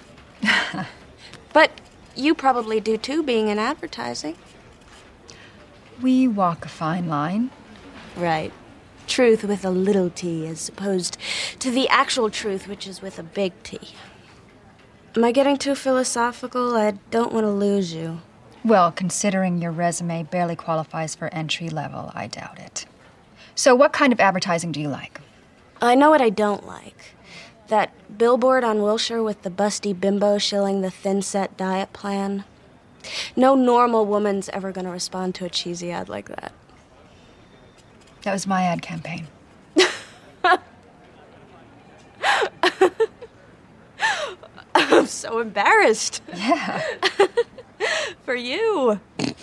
But you probably do too, being in advertising. We walk a fine line. Right. Truth with a little t as opposed to the actual truth, which is with a big T. Am I getting too philosophical? I don't want to lose you. Well, considering your resume barely qualifies for entry level, I doubt it. So what kind of advertising do you like? I know what I don't like. That billboard on Wilshire with the busty bimbo shilling the thin-set diet plan. No normal woman's ever going to respond to a cheesy ad like that. That was my ad campaign. I'm so embarrassed. Yeah. For you.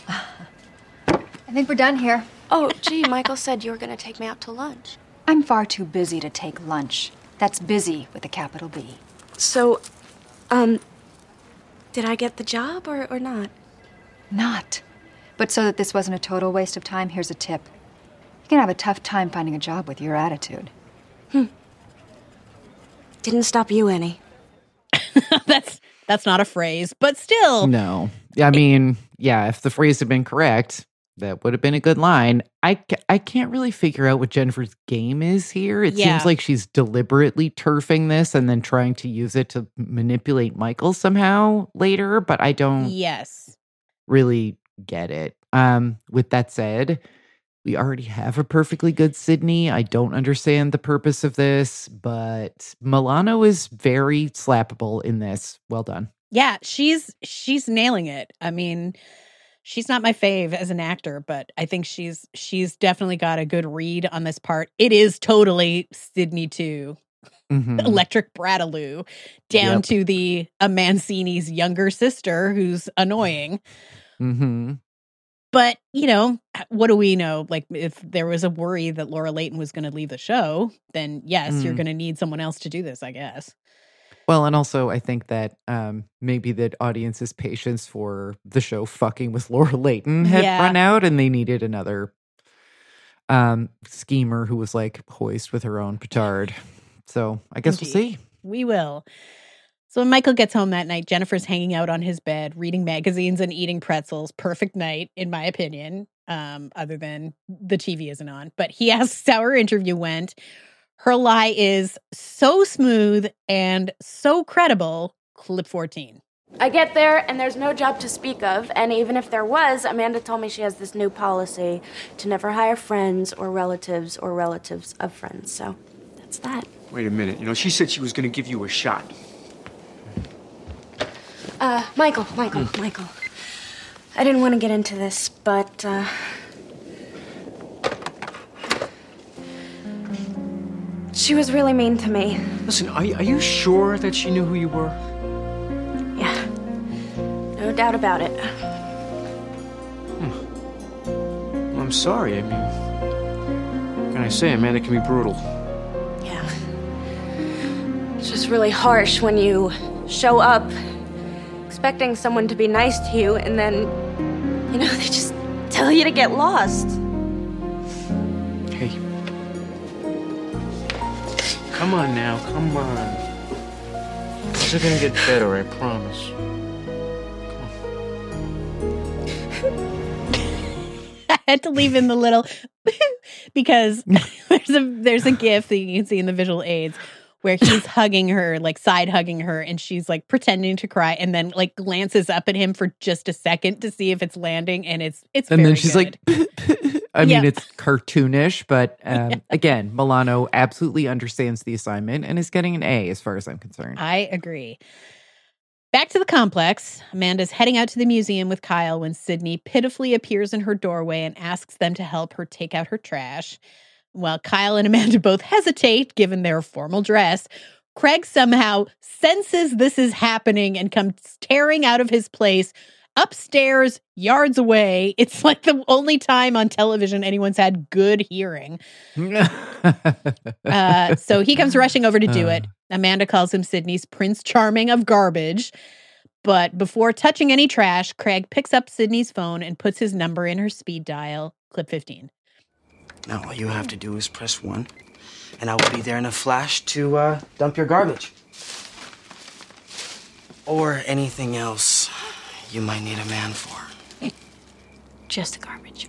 I think we're done here. Oh, gee, Michael said you were going to take me out to lunch. I'm far too busy to take lunch. That's busy with a capital B. So, um, did I get the job or, or not? Not. But so that this wasn't a total waste of time, here's a tip. You're gonna have a tough time finding a job with your attitude. Hmm. Didn't stop you any. that's that's not a phrase, but still. No. I mean, yeah, if the phrase had been correct, that would have been a good line. I, ca- I can't really figure out what Jennifer's game is here. It Yeah. seems like she's deliberately turfing this and then trying to use it to manipulate Michael somehow later, but I don't Yes. really get it. Um, with that said, we already have a perfectly good Sydney. I don't understand the purpose of this, but Milano is very slappable in this. Well done. Yeah, she's she's nailing it. I mean, she's not my fave as an actor, but I think she's she's definitely got a good read on this part. It is totally Sydney too. Mhm. Electric Bradaloo, down Yep. to the a Mancini's younger sister who's annoying. Mm-hmm. But, you know, what do we know? Like, if there was a worry that Laura Leighton was going to leave the show, then yes, mm. you're going to need someone else to do this, I guess. Well, and also I think that um, maybe the audience's patience for the show fucking with Laura Leighton had Yeah. run out, and they needed another um, schemer who was like poised with her own petard. So I guess Indeed. we'll see. We will. So when Michael gets home that night, Jennifer's hanging out on his bed, reading magazines and eating pretzels. Perfect night, in my opinion, um, other than the T V isn't on. But he asks how her interview went. Her lie is so smooth and so credible. Clip fourteen. I get there, and there's no job to speak of. And even if there was, Amanda told me she has this new policy to never hire friends or relatives or relatives of friends. So that's that. Wait a minute. You know, she said she was going to give you a shot. Uh, Michael, Michael, mm. Michael. I didn't want to get into this, but, uh... she was really mean to me. Listen, are, are you sure that she knew who you were? Yeah. No doubt about it. Hmm. Well, I'm sorry. I mean, what can I say? Amanda can be brutal. Yeah. It's just really harsh when you show up expecting someone to be nice to you, and then, you know, they just tell you to get lost. Hey. Come on now, come on. Things are gonna get better, I promise. I had to leave in the little because there's a there's a gif that you can see in the visual aids where he's hugging her, like side hugging her, and she's like pretending to cry, and then like glances up at him for just a second to see if it's landing, and it's it's. And very then she's good. like, I mean, Yeah. it's cartoonish, but um, Yeah. again, Milano absolutely understands the assignment and is getting an A as far as I'm concerned. I agree. Back to the complex. Amanda's heading out to the museum with Kyle when Sydney pitifully appears in her doorway and asks them to help her take out her trash. While Kyle and Amanda both hesitate, given their formal dress, Craig somehow senses this is happening and comes tearing out of his place upstairs, yards away. It's like the only time on television anyone's had good hearing. uh, so he comes rushing over to do it. Amanda calls him Sydney's Prince Charming of garbage. But before touching any trash, Craig picks up Sydney's phone and puts his number in her speed dial. Clip fifteen. Now all you have to do is press one, and I will be there in a flash to uh, dump your garbage. Or anything else you might need a man for. Just the garbage.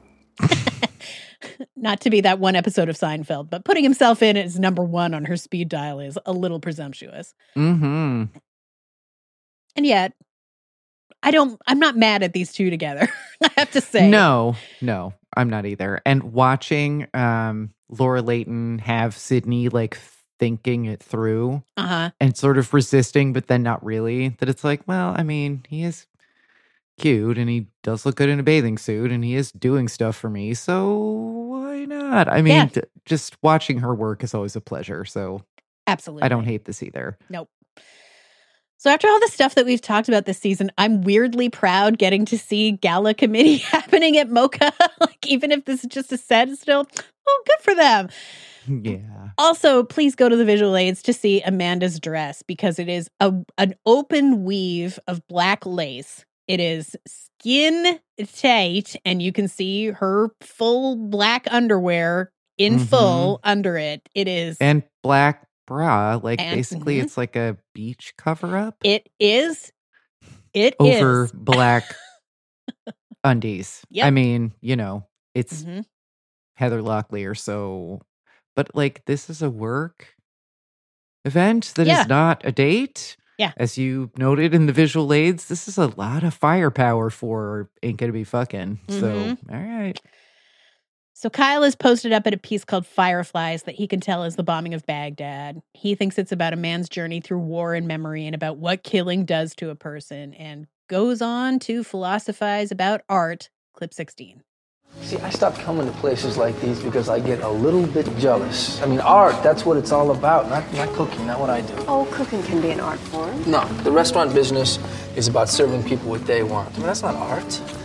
Not to be that one episode of Seinfeld, but putting himself in as number one on her speed dial is a little presumptuous. Mm-hmm. And yet, I don't, I'm not mad at these two together, I have to say. No, no, I'm not either. And watching um, Laura Leighton have Sydney like thinking it through Uh-huh. and sort of resisting, but then not really, that it's like, well, I mean, he is cute and he does look good in a bathing suit and he is doing stuff for me. So why not? I mean, Yeah. t- just watching her work is always a pleasure. So Absolutely. I don't hate this either. Nope. So after all the stuff that we've talked about this season, I'm weirdly proud getting to see Gala Committee happening at Mocha. Like, even if this is just a set still, oh, good for them. Yeah. Also, please go to the visual aids to see Amanda's dress because it is a an open weave of black lace. It is skin tight, and you can see her full black underwear in Mhm. full under it. It is. And black bra, like And- basically mhm. it's like a beach cover up It is. It over is. black undies. Yep. I mean, you know, it's Mhm. Heather Locklear, so but like this is a work event that is Yeah. not a date. Yeah. As you noted in the visual aids, this is a lot of firepower for ain't gonna be fucking. So Mhm. all right. So Kyle is posted up at a piece called Fireflies that he can tell is the bombing of Baghdad. He thinks it's about a man's journey through war and memory and about what killing does to a person, and goes on to philosophize about art. Clip sixteen. See, I stopped coming to places like these because I get a little bit jealous. I mean, art, that's what it's all about, not, not cooking, not what I do. Oh, cooking can be an art form. No, the restaurant business is about serving people what they want. I mean, that's not art.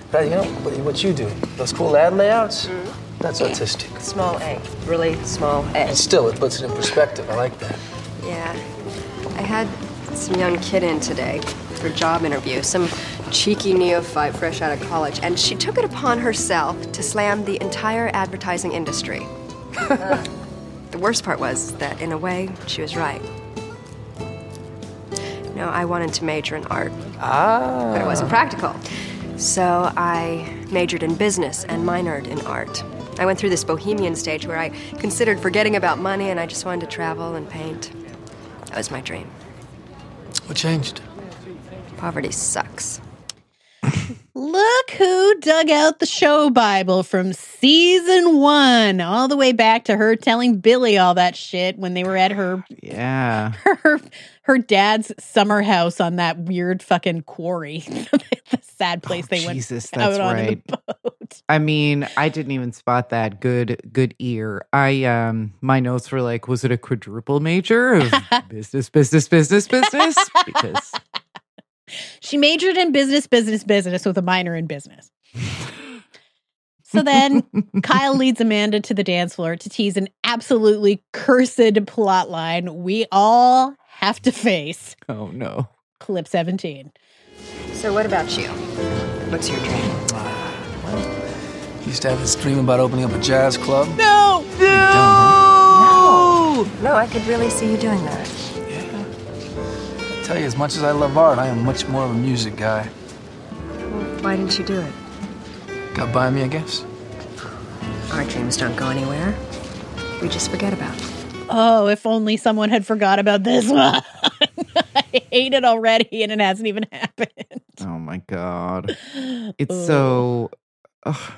But you know, what, what you do, those cool ad layouts, Mm-hmm. that's artistic. Small A. Really small A. And still, it puts it in perspective. I like that. Yeah. I had some young kid in today for a job interview, some cheeky neophyte fresh out of college, and she took it upon herself to slam the entire advertising industry. The worst part was that, in a way, she was right. You know, I wanted to major in art, Ah. but it wasn't practical. So I majored in business and minored in art. I went through this bohemian stage where I considered forgetting about money and I just wanted to travel and paint. That was my dream. What changed? Poverty sucks. Look who dug out the show Bible from season one, all the way back to her telling Billy all that shit when they were at her Yeah. her her dad's summer house on that weird fucking quarry, the sad place they went Jesus, out that's on in right. the boat. I mean, I didn't even spot that. Good, good ear. I um, my notes were like, was it a quadruple major of business, business, business, business? Because She majored in business, business, business with a minor in business. So then Kyle leads Amanda to the dance floor to tease an absolutely cursed plot line we all have to face. oh no. Clip seventeen. So what about you? What's your dream? Used to have this dream about opening up a jazz club. No! No! No, I could really see you doing that. I tell you, as much as I love art, I am much more of a music guy. Well, why didn't you do it? Got by me, I guess. Our dreams don't go anywhere. We just forget about them. Oh, if only someone had forgot about this one. I hate it already, and it hasn't even happened. Oh my God. It's so. ugh.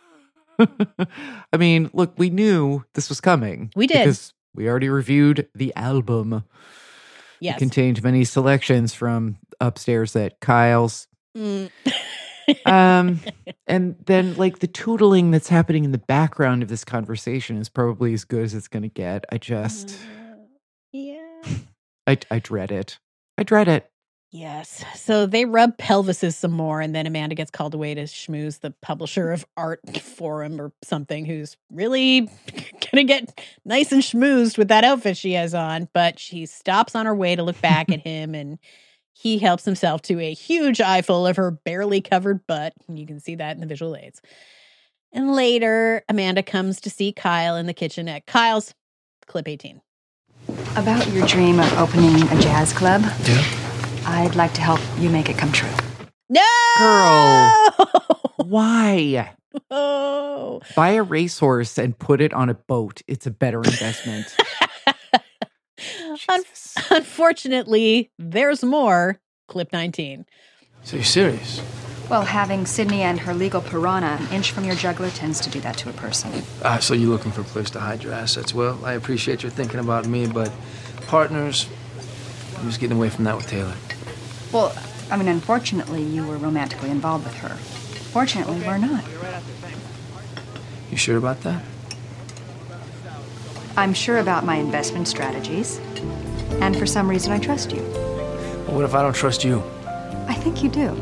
I mean, look, we knew this was coming. We did. Because we already reviewed the album. Yes. It contained many selections from upstairs at Kyle's. Mm. um, and then, like, the tootling that's happening in the background of this conversation is probably as good as it's going to get. I just. Yeah. I, I dread it. I dread it. Yes. So they rub pelvises some more, and then Amanda gets called away to schmooze the publisher of Art Forum or something, who's really gonna get nice and schmoozed with that outfit she has on. But she stops on her way to look back at him, and he helps himself to a huge eyeful of her barely covered butt. And you can see that in the visual aids. And later, Amanda comes to see Kyle in the kitchen at Kyle's. Clip eighteen. About your dream of opening a jazz club, Yeah. I'd like to help you make it come true. No! Girl. Why? Oh. Buy a racehorse and put it on a boat. It's a better investment. Un- unfortunately, there's more. Clip nineteen. So you're serious? Well, having Sydney and her legal piranha an inch from your jugular tends to do that to a person. Ah, so you're looking for a place to hide your assets. Well, I appreciate your thinking about me, but partners, I'm just getting away from that with Taylor. Well, I mean, unfortunately, you were romantically involved with her. Fortunately, we're not. You sure about that? I'm sure about my investment strategies. And for some reason, I trust you. Well, what if I don't trust you? I think you do.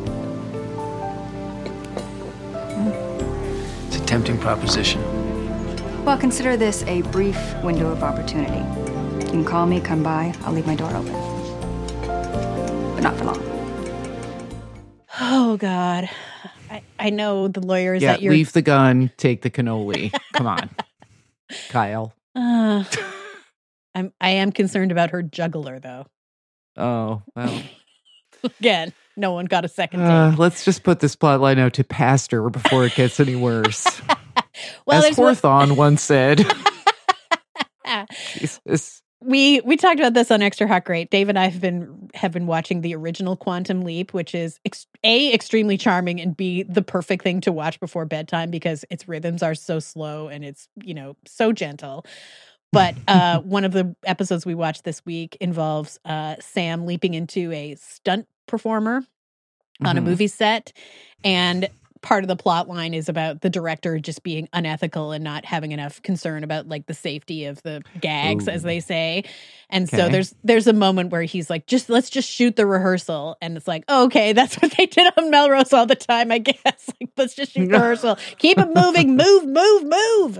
It's a tempting proposition. Well, consider this a brief window of opportunity. You can call me, come by, I'll leave my door open. But not for long. Oh, God. I, I know the lawyers Yeah, that you're... leave the gun, take the cannoli. Come on, Kyle. Uh, I'm, I am concerned about her juggler, though. Oh, well. Again, no one got a second take. Uh, let's just put this plot line out to pastor before it gets any worse. Well, As there's one- Hawthorne once said. Jesus. We we talked about this on Extra Hot Great. Dave and I have been have been watching the original Quantum Leap, which is ex- A, extremely charming, and B, the perfect thing to watch before bedtime because its rhythms are so slow and it's, you know, so gentle. But uh, one of the episodes we watched this week involves uh, Sam leaping into a stunt performer on a Mhm. movie set and part of the plot line is about the director just being unethical and not having enough concern about like the safety of the gags, Ooh. as they say. And okay. so there's there's a moment where he's like, just let's just shoot the rehearsal. And it's like, oh, okay, that's what they did on Melrose all the time, I guess. Like, let's just shoot the rehearsal. Keep it moving, move, move, move.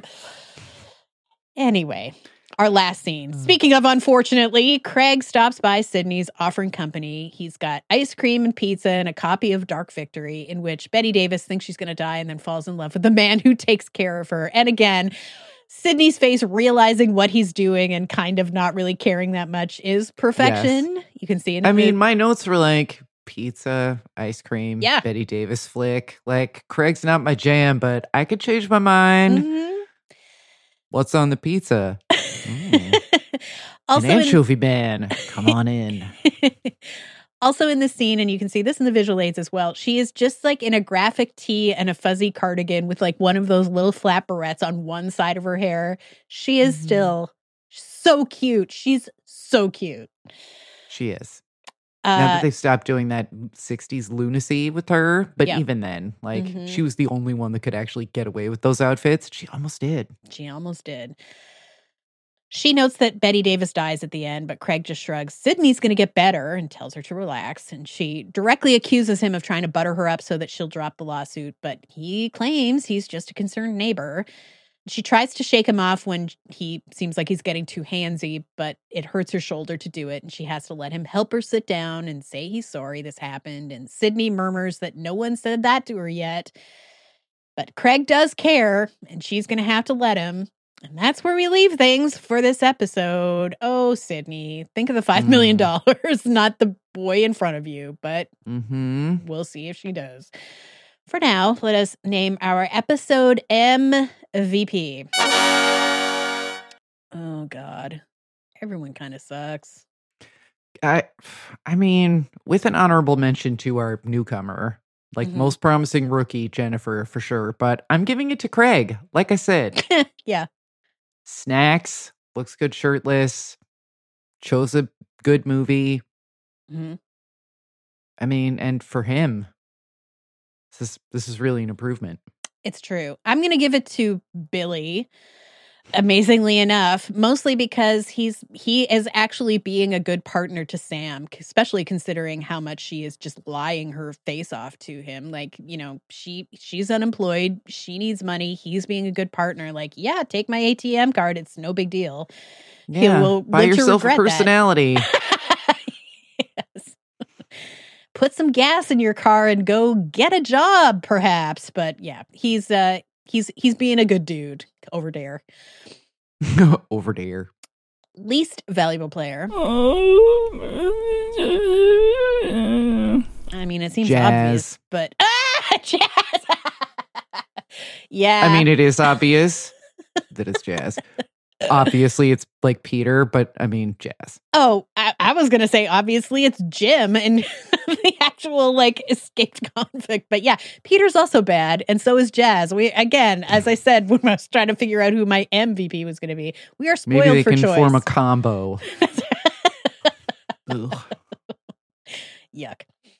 Anyway. Our last scene. Speaking of unfortunately, Craig stops by Sydney's offering company. He's got ice cream and pizza and a copy of Dark Victory, in which Bette Davis thinks she's going to die and then falls in love with the man who takes care of her. And again, Sydney's face realizing what he's doing and kind of not really caring that much is perfection. Yes. You can see it. I mean, my notes were like pizza, ice cream, yeah. Bette Davis flick. Like, Craig's not my jam, but I could change my mind. Mm-hmm. What's on the pizza? Mm. Also An in- anchovy man. Come on in. Also in the scene, and you can see this in the visual aids as well, she is just like in a graphic tee and a fuzzy cardigan with like one of those little flat barrettes on one side of her hair. She is mm-hmm. still so cute. She's so cute. She is. Uh, now that they've stopped doing that sixties lunacy with her, but yeah. even then, like, mm-hmm. she was the only one that could actually get away with those outfits. She almost did. She almost did. She notes that Bette Davis dies at the end, but Craig just shrugs. Sydney's going to get better and tells her to relax. And she directly accuses him of trying to butter her up so that she'll drop the lawsuit. But he claims he's just a concerned neighbor. She tries to shake him off when he seems like he's getting too handsy, but it hurts her shoulder to do it. And she has to let him help her sit down and say he's sorry this happened. And Sydney murmurs that no one said that to her yet. But Craig does care, and she's going to have to let him. And that's where we leave things for this episode. Oh, Sydney, think of the five million dollars, mm. not the boy in front of you, but mm-hmm. we'll see if she does. For now, let us name our episode M V P. Oh, God. Everyone kind of sucks. I, I mean, with an honorable mention to our newcomer, like mm-hmm. most promising rookie, Jennifer, for sure. But I'm giving it to Craig. Like I said. Yeah. Snacks, looks good shirtless, chose a good movie. Mm-hmm. I mean, and for him, this is, this is really an improvement. It's true. I'm going to give it to Billy, amazingly enough, mostly because he's he is actually being a good partner to Sam, especially considering how much she is just lying her face off to him. Like, you know, she she's unemployed. She needs money. He's being a good partner. Like, yeah, take my A T M card. It's no big deal. Yeah, will buy yourself a personality. Yes. Put some gas in your car and go get a job, perhaps. But yeah, he's uh he's he's being a good dude over there. Over there. Least valuable player. I mean, it seems Jazz. obvious, but ah, Jazz. Yeah. I mean, it is obvious that it's Jazz. Obviously, it's like Peter, but I mean, Jazz. Oh, I, I was going to say, obviously, it's Jim and the actual, like, escaped convict. But yeah, Peter's also bad, and so is Jazz. We, again, as I said, when I was trying to figure out who my M V P was going to be, we are spoiled Maybe they for can choice. form a combo. Yuck.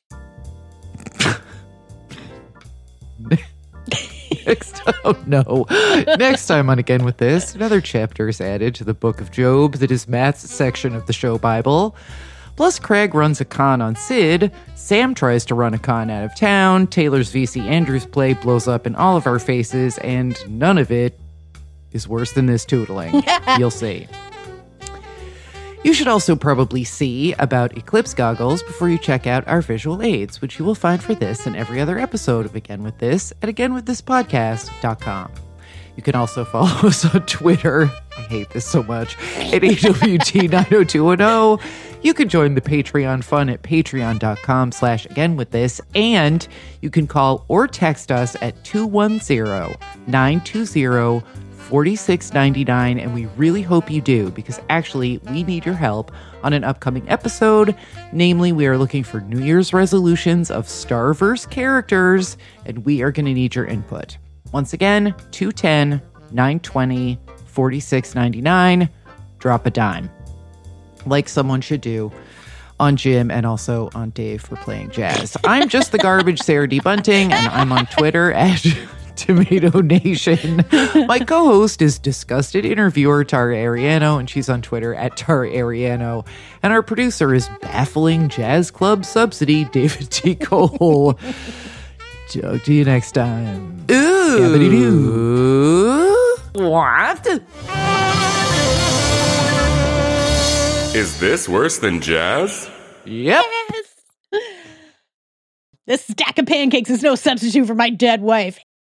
Next, oh no. Next time on Again With This, another chapter is added to the book of Job that is Matt's section of the show Bible. Plus, Craig runs a con on Sid, Sam tries to run a con out of town, Taylor's V C Andrews play blows up in all of our faces, and none of it is worse than this tootling. You'll see. You should also probably see about Eclipse goggles before you check out our visual aids, which you will find for this and every other episode of Again With This at again with this podcast dot com. You can also follow us on Twitter. I hate this so much. At A W T nine oh two one oh. You can join the Patreon fun at patreon.com slash again with this. And you can call or text us at two one zero, nine two zero, four six nine nine, and we really hope you do, because actually we need your help on an upcoming episode. Namely, we are looking for New Year's resolutions of Starverse characters, and we are going to need your input. Once again, two one zero, nine two zero, four six nine nine. Drop a dime. Like someone should do. on Jim, and also on Dave for playing jazz. I'm just the garbage Sarah D. Bunting, and I'm on Twitter at Tomato Nation. My co-host is disgusted interviewer Tara Ariano, and she's on Twitter at Tara Ariano. And our producer is baffling jazz club subsidy David T. Cole. Talk to you next time. Ooh. What? Is this worse than jazz? Yep. This stack of pancakes is no substitute for my dead wife.